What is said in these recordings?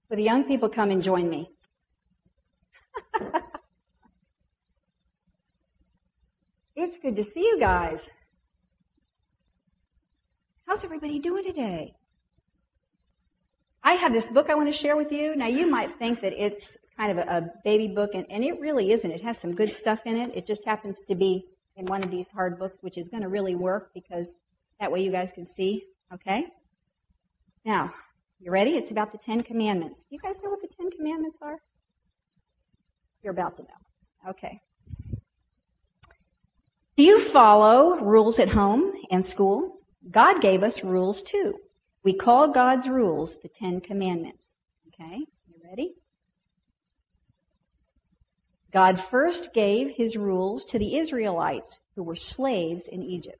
So the young people come and join me. It's good to see you guys. How's everybody doing today? I have this book I want to share with you. Now, you might think that it's kind of a baby book, and it really isn't. It has some good stuff in it. It just happens to be in one of these hard books, which is going to really work because that way you guys can see, okay? Now, you ready? It's about the 10 Commandments. Do you guys know what the 10 Commandments are? You're about to know. Okay. Do you follow rules at home and school? God gave us rules too. We call God's rules the 10 Commandments. Okay, you ready? God first gave his rules to the Israelites who were slaves in Egypt.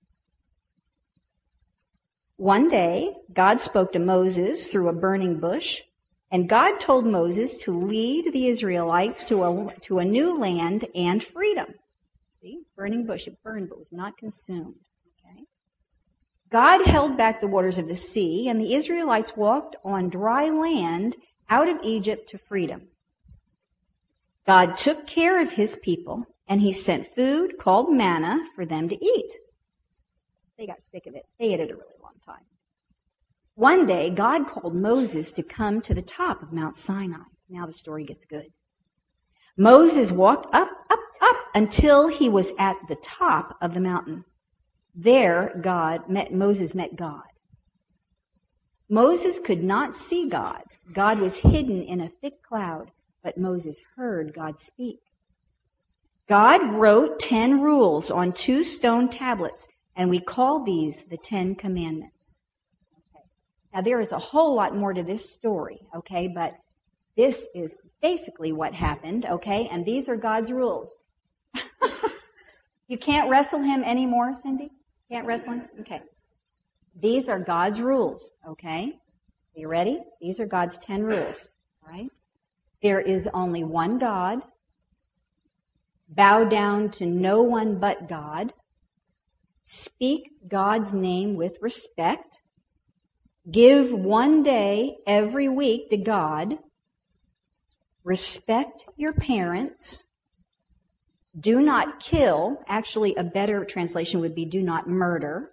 One day, God spoke to Moses through a burning bush, and God told Moses to lead the Israelites to a new land and freedom. See, burning bush, it burned but was not consumed. Okay. God held back the waters of the sea, and the Israelites walked on dry land out of Egypt to freedom. God took care of his people, and he sent food called manna for them to eat. They got sick of it. They ate it a really long time. One day, God called Moses to come to the top of Mount Sinai. Now the story gets good. Moses walked up until he was at the top of the mountain. There, Moses met God. Moses could not see God. God was hidden in a thick cloud, but Moses heard God speak. God wrote 10 rules on 2 stone tablets, and we call these the 10 Commandments. Okay. Now, there is a whole lot more to this story, okay, but this is basically what happened, okay, and these are God's rules. You can't wrestle him anymore, Cindy? Can't wrestle him? Okay. These are God's rules, okay? Are you ready? These are God's 10 rules, all right? There is only one God. Bow down to no one but God. Speak God's name with respect. Give one day every week to God. Respect your parents. Do not kill. Actually, a better translation would be do not murder.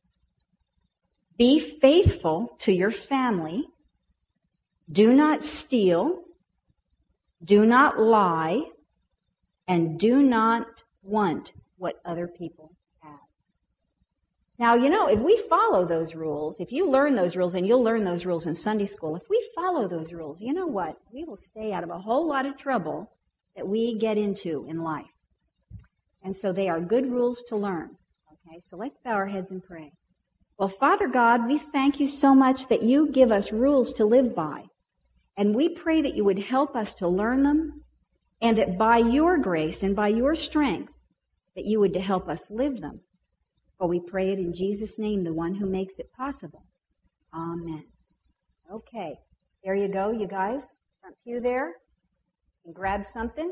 Be faithful to your family. Do not steal. Do not lie. And do not want what other people have. Now, you know, if we follow those rules, if you learn those rules, and you'll learn those rules in Sunday school, if we follow those rules, you know what? We will stay out of a whole lot of trouble that we get into in life. And so they are good rules to learn. Okay, so let's bow our heads and pray. Well, Father God, we thank you so much that you give us rules to live by. And we pray that you would help us to learn them, and that by your grace and by your strength, that you would help us live them. For we pray it in Jesus' name, the one who makes it possible. Amen. Okay, there you go, you guys. Front pew there. And grab something.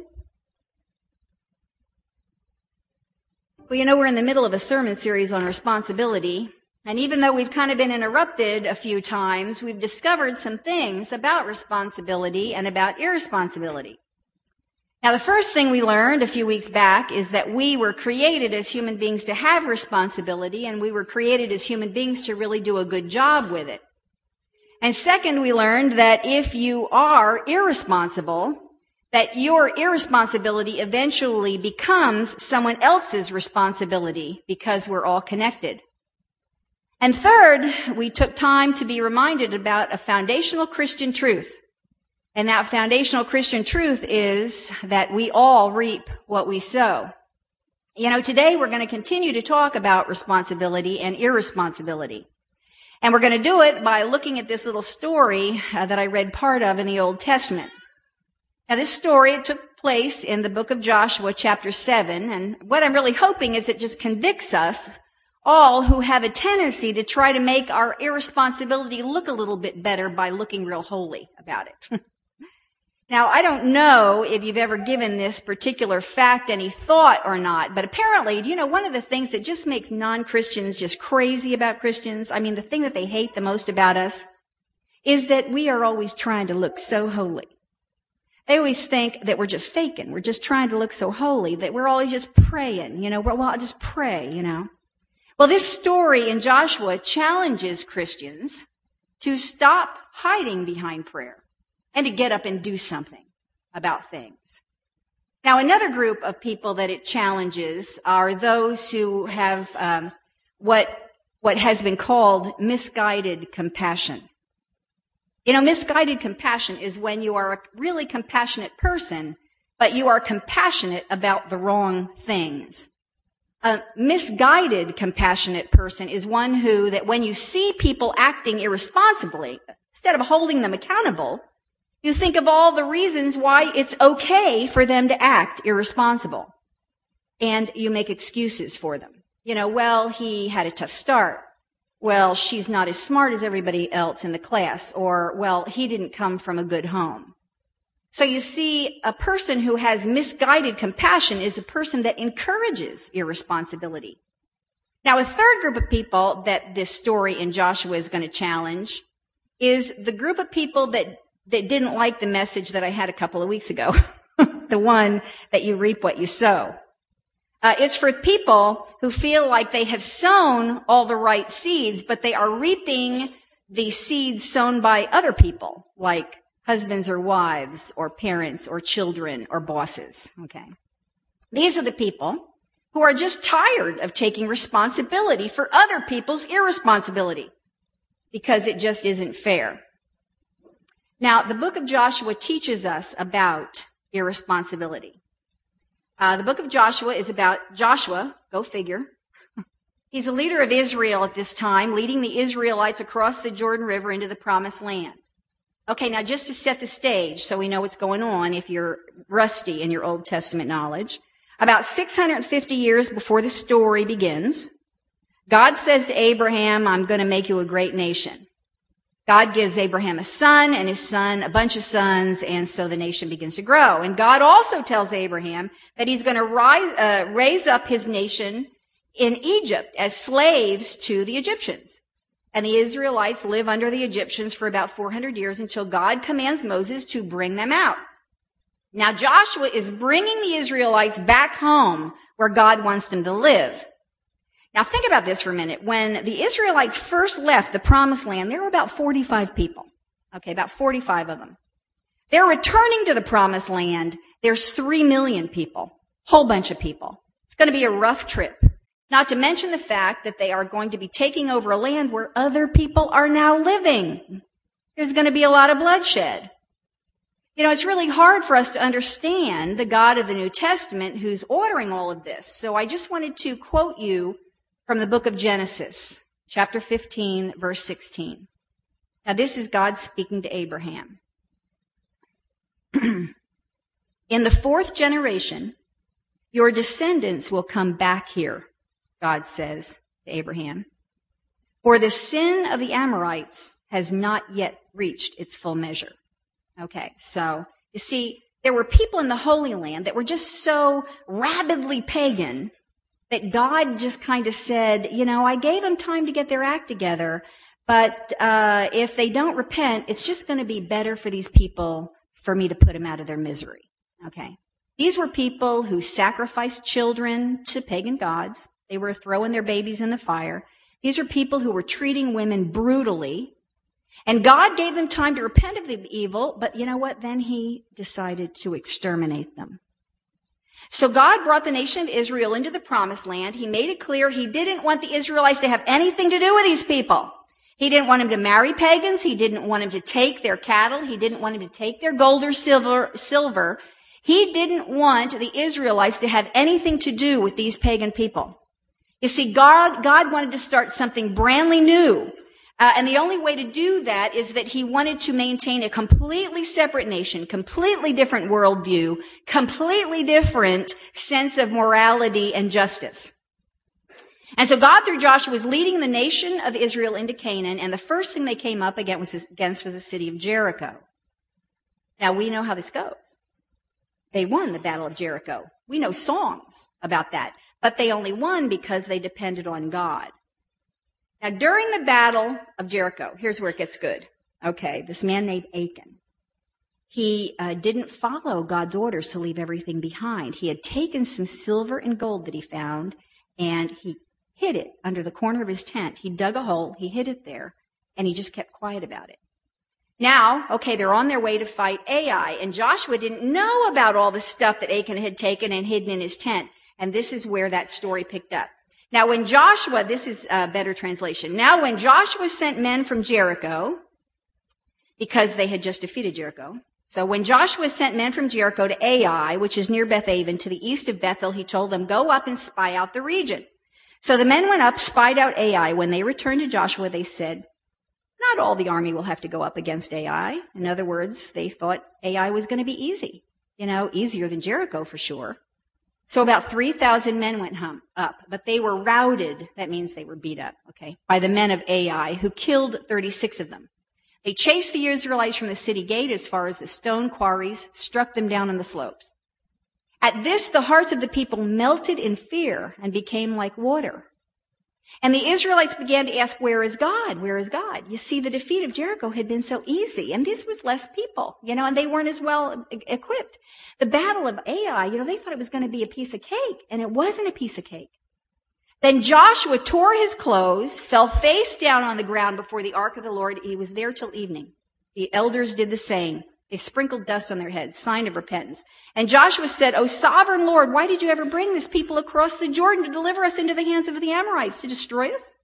Well, you know, we're in the middle of a sermon series on responsibility. And even though we've kind of been interrupted a few times, we've discovered some things about responsibility and about irresponsibility. Now, the first thing we learned a few weeks back is that we were created as human beings to have responsibility, and we were created as human beings to really do a good job with it. And second, we learned that if you are irresponsible, that your irresponsibility eventually becomes someone else's responsibility because we're all connected. And third, we took time to be reminded about a foundational Christian truth. And that foundational Christian truth is that we all reap what we sow. You know, today we're going to continue to talk about responsibility and irresponsibility. And we're going to do it by looking at this little story that I read part of in the Old Testament. Now, this story took place in the book of Joshua, chapter 7. And what I'm really hoping is it just convicts us all who have a tendency to try to make our irresponsibility look a little bit better by looking real holy about it. Now, I don't know if you've ever given this particular fact any thought or not, but apparently, do you know, one of the things that just makes non-Christians just crazy about Christians, I mean, the thing that they hate the most about us, is that we are always trying to look so holy. They always think that we're just faking. We're just trying to look so holy, that we're always just praying, well, I'll just pray, Well, this story in Joshua challenges Christians to stop hiding behind prayer and to get up and do something about things. Now, another group of people that it challenges are those who have what has been called misguided compassion. Misguided compassion is when you are a really compassionate person, but you are compassionate about the wrong things. A misguided compassionate person is one who, that when you see people acting irresponsibly, instead of holding them accountable, you think of all the reasons why it's okay for them to act irresponsible. And you make excuses for them. Well, he had a tough start. Well, she's not as smart as everybody else in the class. Or, well, he didn't come from a good home. So you see, a person who has misguided compassion is a person that encourages irresponsibility. Now, a third group of people that this story in Joshua is going to challenge is the group of people that didn't like the message that I had a couple of weeks ago. The one that you reap what you sow. It's for people who feel like they have sown all the right seeds, but they are reaping the seeds sown by other people, like husbands or wives or parents or children or bosses. Okay. These are the people who are just tired of taking responsibility for other people's irresponsibility because it just isn't fair. Now, the book of Joshua teaches us about irresponsibility. The book of Joshua is about Joshua, go figure. He's a leader of Israel at this time, leading the Israelites across the Jordan River into the promised land. Okay, now just to set the stage so we know what's going on if you're rusty in your Old Testament knowledge. About 650 years before the story begins, God says to Abraham, I'm going to make you a great nation. God gives Abraham a son and his son a bunch of sons, and so the nation begins to grow. And God also tells Abraham that he's going to raise up his nation in Egypt as slaves to the Egyptians. And the Israelites live under the Egyptians for about 400 years until God commands Moses to bring them out. Now Joshua is bringing the Israelites back home where God wants them to live. Now think about this for a minute. When the Israelites first left the promised land, there were about 45 people. Okay, about 45 of them. They're returning to the promised land. There's 3 million people. Whole bunch of people. It's going to be a rough trip. Not to mention the fact that they are going to be taking over a land where other people are now living. There's going to be a lot of bloodshed. It's really hard for us to understand the God of the New Testament who's ordering all of this. So I just wanted to quote you from the book of Genesis, chapter 15, verse 16. Now this is God speaking to Abraham. In the 4th generation, your descendants will come back here, God says to Abraham. For the sin of the Amorites has not yet reached its full measure. Okay, so you see, there were people in the Holy Land that were just so rabidly pagan that God just kind of said, I gave them time to get their act together, but if they don't repent, it's just going to be better for these people for me to put them out of their misery. Okay. These were people who sacrificed children to pagan gods. They were throwing their babies in the fire. These are people who were treating women brutally. And God gave them time to repent of the evil, but you know what? Then he decided to exterminate them. So God brought the nation of Israel into the promised land. He made it clear he didn't want the Israelites to have anything to do with these people. He didn't want them to marry pagans. He didn't want them to take their cattle. He didn't want them to take their gold or silver. He didn't want the Israelites to have anything to do with these pagan people. You see, God wanted to start something brandly new. And the only way to do that is that he wanted to maintain a completely separate nation, completely different worldview, completely different sense of morality and justice. And so God, through Joshua, was leading the nation of Israel into Canaan, and the first thing they came up against was the city of Jericho. Now, we know how this goes. They won the Battle of Jericho. We know songs about that, but they only won because they depended on God. Now, during the Battle of Jericho, here's where it gets good. Okay, this man named Achan. He didn't follow God's orders to leave everything behind. He had taken some silver and gold that he found, and he hid it under the corner of his tent. He dug a hole, he hid it there, and he just kept quiet about it. Now, okay, they're on their way to fight Ai, and Joshua didn't know about all the stuff that Achan had taken and hidden in his tent. And this is where that story picked up. Now, when Joshua, this is a better translation. Now, when Joshua sent men from Jericho, because they had just defeated Jericho, so when Joshua sent men from Jericho to Ai, which is near Beth-aven, to the east of Bethel, he told them, go up and spy out the region. So the men went up, spied out Ai. When they returned to Joshua, they said, not all the army will have to go up against Ai. In other words, they thought Ai was going to be easy. Easier than Jericho for sure. So about 3,000 men went up, but they were routed. That means they were beat up, okay, by the men of Ai, who killed 36 of them. They chased the Israelites from the city gate as far as the stone quarries, struck them down on the slopes. At this, the hearts of the people melted in fear and became like water. And the Israelites began to ask, where is God? Where is God? You see, the defeat of Jericho had been so easy, and this was less people, and they weren't as well equipped. The battle of Ai, they thought it was going to be a piece of cake, and it wasn't a piece of cake. Then Joshua tore his clothes, fell face down on the ground before the ark of the Lord. He was there till evening. The elders did the same. They sprinkled dust on their heads, sign of repentance. And Joshua said, O sovereign Lord, why did you ever bring this people across the Jordan to deliver us into the hands of the Amorites to destroy us?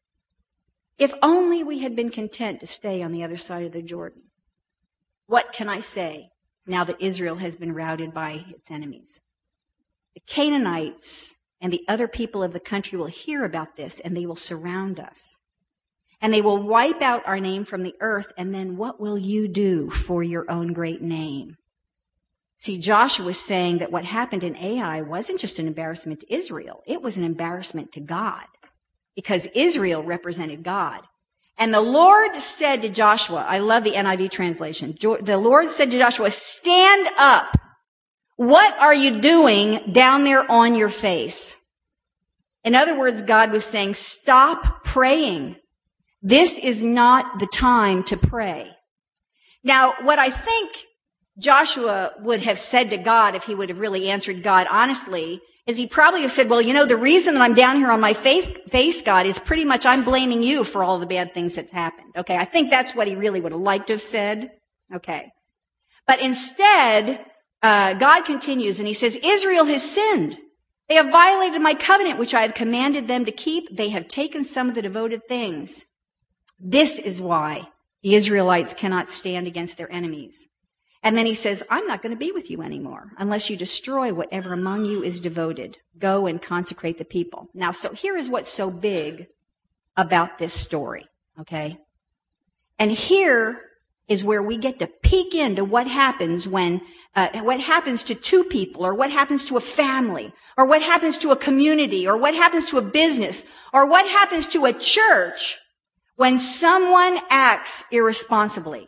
If only we had been content to stay on the other side of the Jordan. What can I say now that Israel has been routed by its enemies? The Canaanites and the other people of the country will hear about this, and they will surround us. And they will wipe out our name from the earth, and then what will you do for your own great name? See, Joshua was saying that what happened in Ai wasn't just an embarrassment to Israel. It was an embarrassment to God, because Israel represented God. And the Lord said to Joshua, I love the NIV translation, the Lord said to Joshua, stand up. What are you doing down there on your face? In other words, God was saying, stop praying. This is not the time to pray. Now, what I think Joshua would have said to God if he would have really answered God honestly is he probably have said, well, the reason that I'm down here on my face, God, is pretty much I'm blaming you for all the bad things that's happened. Okay, I think that's what he really would have liked to have said. Okay. But instead, God continues and he says, Israel has sinned. They have violated my covenant, which I have commanded them to keep. They have taken some of the devoted things. This is why the Israelites cannot stand against their enemies. And then he says, I'm not going to be with you anymore unless you destroy whatever among you is devoted. Go and consecrate the people. Now, so here is what's so big about this story, okay? And here is where we get to peek into what happens when, what happens to two people, or what happens to a family, or what happens to a community, or what happens to a business, or what happens to a church when someone acts irresponsibly.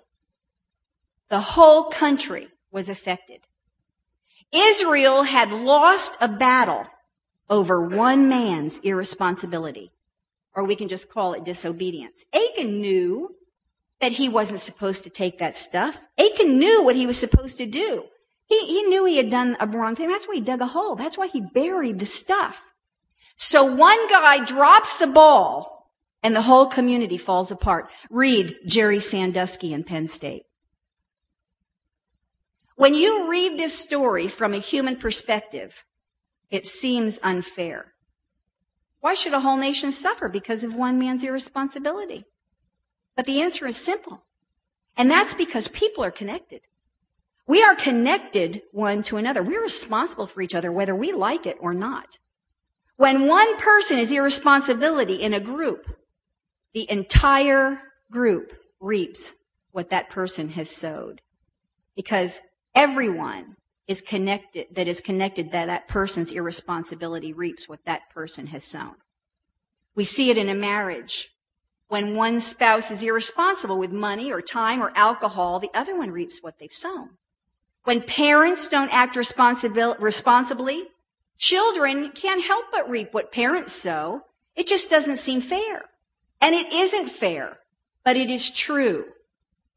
The whole country was affected. Israel had lost a battle over one man's irresponsibility, or we can just call it disobedience. Achan knew that he wasn't supposed to take that stuff. Achan knew what he was supposed to do. He knew he had done a wrong thing. That's why he dug a hole. That's why he buried the stuff. So one guy drops the ball, and the whole community falls apart. Read Jerry Sandusky in Penn State. When you read this story from a human perspective, it seems unfair. Why should a whole nation suffer because of one man's irresponsibility? But the answer is simple. And that's because people are connected. We are connected one to another. We're responsible for each other, whether we like it or not. When one person is irresponsibility in a group, the entire group reaps what that person has sowed. Because everyone is connected, that person's irresponsibility reaps what that person has sown. We see it in a marriage. When one spouse is irresponsible with money or time or alcohol, the other one reaps what they've sown. When parents don't act responsibly, children can't help but reap what parents sow. It just doesn't seem fair. And it isn't fair, but it is true.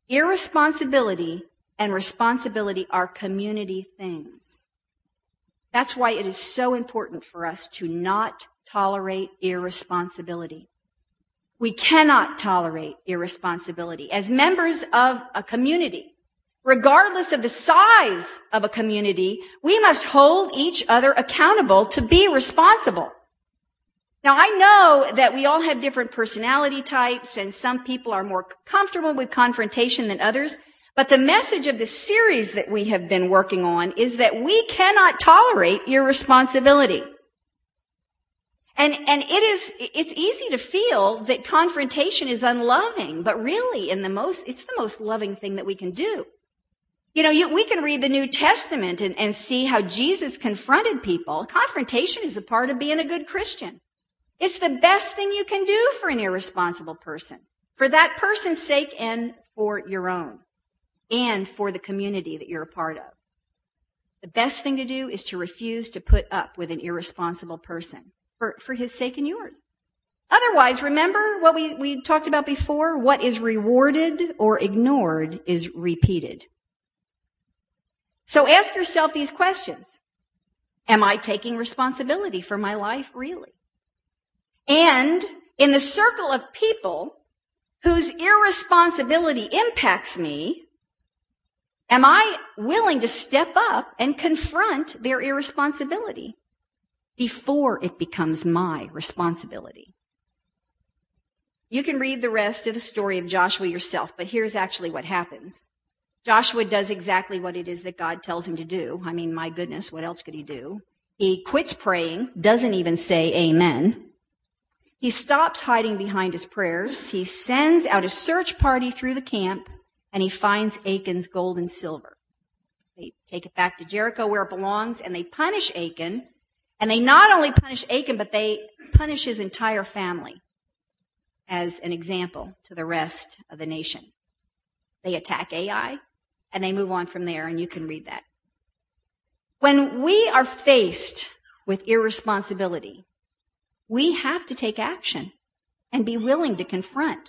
Irresponsibility and responsibility are community things. That's why it is so important for us to not tolerate irresponsibility. We cannot tolerate irresponsibility. As members of a community, regardless of the size of a community, we must hold each other accountable to be responsible. Now, I know that we all have different personality types, and some people are more comfortable with confrontation than others, but the message of the series that we have been working on is that we cannot tolerate irresponsibility. And it's easy to feel that confrontation is unloving, but really it's the most loving thing that we can do. We can read the New Testament and see how Jesus confronted people. Confrontation is a part of being a good Christian. It's the best thing you can do for an irresponsible person, for that person's sake and for your own, and for the community that you're a part of. The best thing to do is to refuse to put up with an irresponsible person for his sake and yours. Otherwise, remember what we talked about before? What is rewarded or ignored is repeated. So ask yourself these questions. Am I taking responsibility for my life, really? And in the circle of people whose irresponsibility impacts me, am I willing to step up and confront their irresponsibility before it becomes my responsibility? You can read the rest of the story of Joshua yourself, but here's actually what happens. Joshua does exactly what it is that God tells him to do. I mean, my goodness, what else could he do? He quits praying, doesn't even say amen. He stops hiding behind his prayers. He sends out a search party through the camp, and he finds Achan's gold and silver. They take it back to Jericho where it belongs, and they punish Achan. And they not only punish Achan, but they punish his entire family as an example to the rest of the nation. They attack Ai, and they move on from there, and you can read that. When we are faced with irresponsibility, we have to take action and be willing to confront.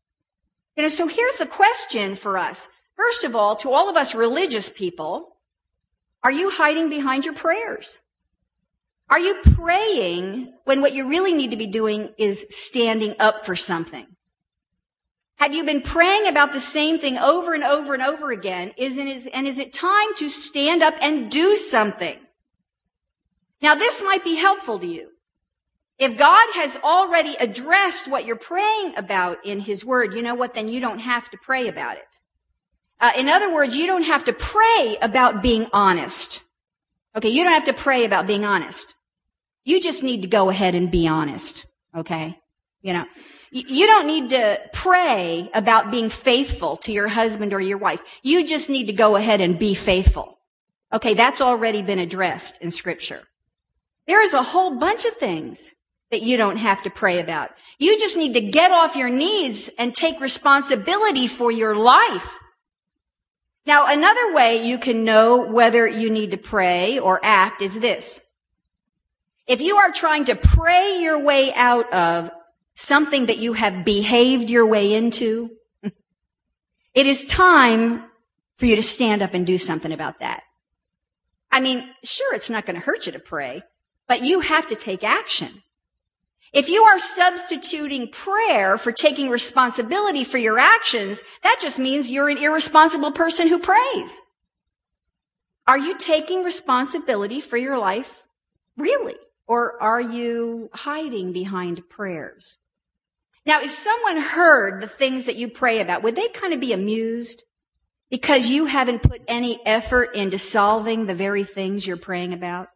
So here's the question for us. First of all, to all of us religious people, are you hiding behind your prayers? Are you praying when what you really need to be doing is standing up for something? Have you been praying about the same thing over and over and over again? Is it time to stand up and do something? Now, this might be helpful to you. If God has already addressed what you're praying about in His Word, you know what? Then you don't have to pray about it. In other words, you don't have to pray about being honest. Okay, you don't have to pray about being honest. You just need to go ahead and be honest. Okay? You don't need to pray about being faithful to your husband or your wife. You just need to go ahead and be faithful. Okay, that's already been addressed in Scripture. There is a whole bunch of things that you don't have to pray about. You just need to get off your knees and take responsibility for your life. Now, another way you can know whether you need to pray or act is this. If you are trying to pray your way out of something that you have behaved your way into, it is time for you to stand up and do something about that. I mean, sure, it's not going to hurt you to pray, but you have to take action. If you are substituting prayer for taking responsibility for your actions, that just means you're an irresponsible person who prays. Are you taking responsibility for your life, really? Or are you hiding behind prayers? Now, if someone heard the things that you pray about, would they kind of be amused because you haven't put any effort into solving the very things you're praying about?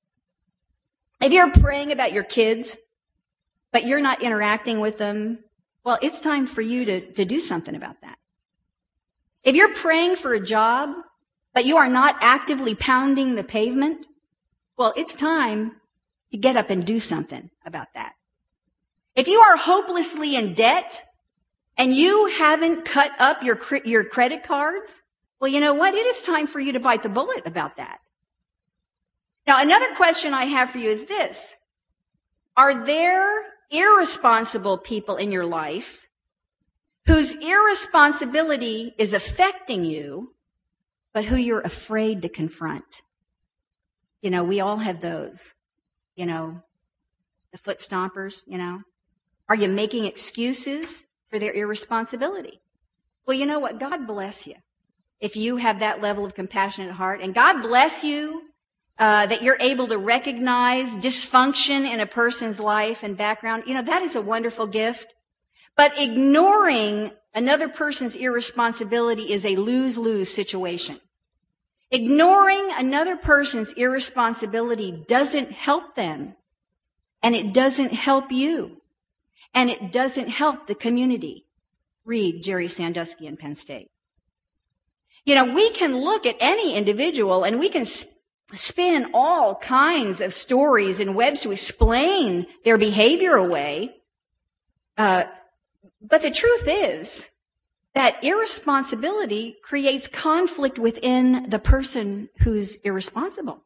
If you're praying about your kids, but you're not interacting with them, well, it's time for you to do something about that. If you're praying for a job, but you are not actively pounding the pavement, well, it's time to get up and do something about that. If you are hopelessly in debt and you haven't cut up your credit cards, well, you know what? It is time for you to bite the bullet about that. Now, another question I have for you is this. Are there irresponsible people in your life whose irresponsibility is affecting you, but who you're afraid to confront. You know, we all have those, you know, the foot stompers, you know. Are you making excuses for their irresponsibility? Well, you know what? God bless you if you have that level of compassionate heart. And God bless you that you're able to recognize dysfunction in a person's life and background. You know, that is a wonderful gift. But ignoring another person's irresponsibility is a lose-lose situation. Ignoring another person's irresponsibility doesn't help them, and it doesn't help you, and it doesn't help the community. Read Jerry Sandusky in Penn State. You know, we can look at any individual and we can spin all kinds of stories and webs to explain their behavior away. But the truth is that irresponsibility creates conflict within the person who's irresponsible.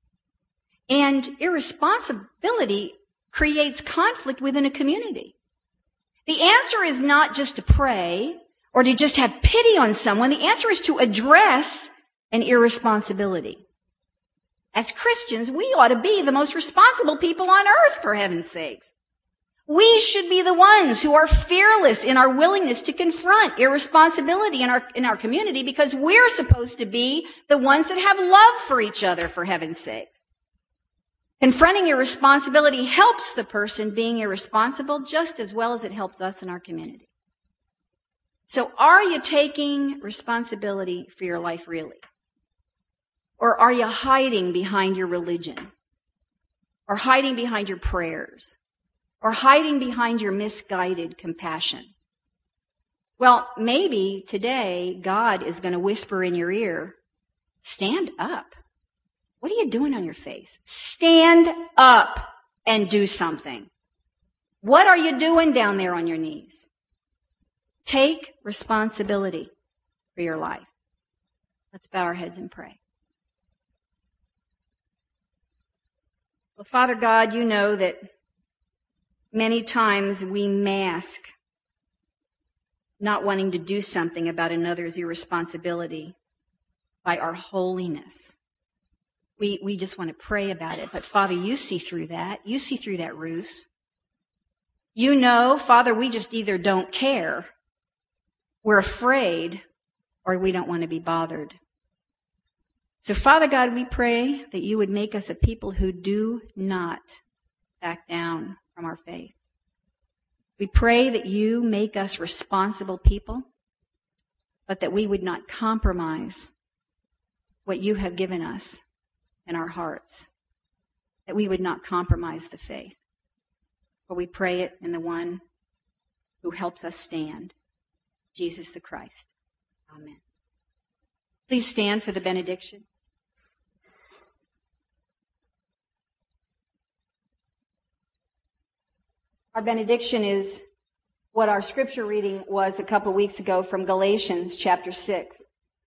And irresponsibility creates conflict within a community. The answer is not just to pray or to just have pity on someone. The answer is to address an irresponsibility. As Christians, we ought to be the most responsible people on earth, for heaven's sakes. We should be the ones who are fearless in our willingness to confront irresponsibility in our community, because we're supposed to be the ones that have love for each other, for heaven's sakes. Confronting irresponsibility helps the person being irresponsible just as well as it helps us in our community. So are you taking responsibility for your life really? Or are you hiding behind your religion? Or hiding behind your prayers? Or hiding behind your misguided compassion? Well, maybe today God is going to whisper in your ear, stand up. What are you doing on your face? Stand up and do something. What are you doing down there on your knees? Take responsibility for your life. Let's bow our heads and pray. Well, Father God, you know that many times we mask not wanting to do something about another's irresponsibility by our holiness. We just want to pray about it. But Father, you see through that. You see through that ruse. You know, Father, we just either don't care, we're afraid, or we don't want to be bothered. So Father God, we pray that you would make us a people who do not back down from our faith. We pray that you make us responsible people, but that we would not compromise what you have given us in our hearts, that we would not compromise the faith. For we pray it in the one who helps us stand, Jesus the Christ. Amen. Please stand for the benediction. Our benediction is what our scripture reading was a couple weeks ago from Galatians chapter 6.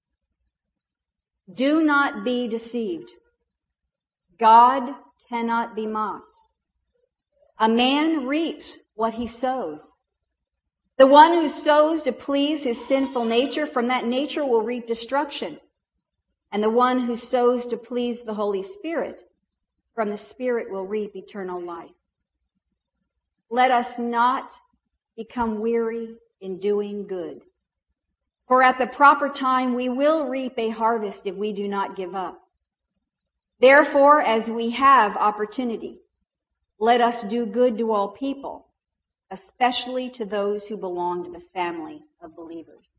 Do not be deceived. God cannot be mocked. A man reaps what he sows. The one who sows to please his sinful nature, from that nature will reap destruction. And the one who sows to please the Holy Spirit, from the Spirit will reap eternal life. Let us not become weary in doing good. For at the proper time we will reap a harvest if we do not give up. Therefore, as we have opportunity, let us do good to all people, especially to those who belong to the family of believers.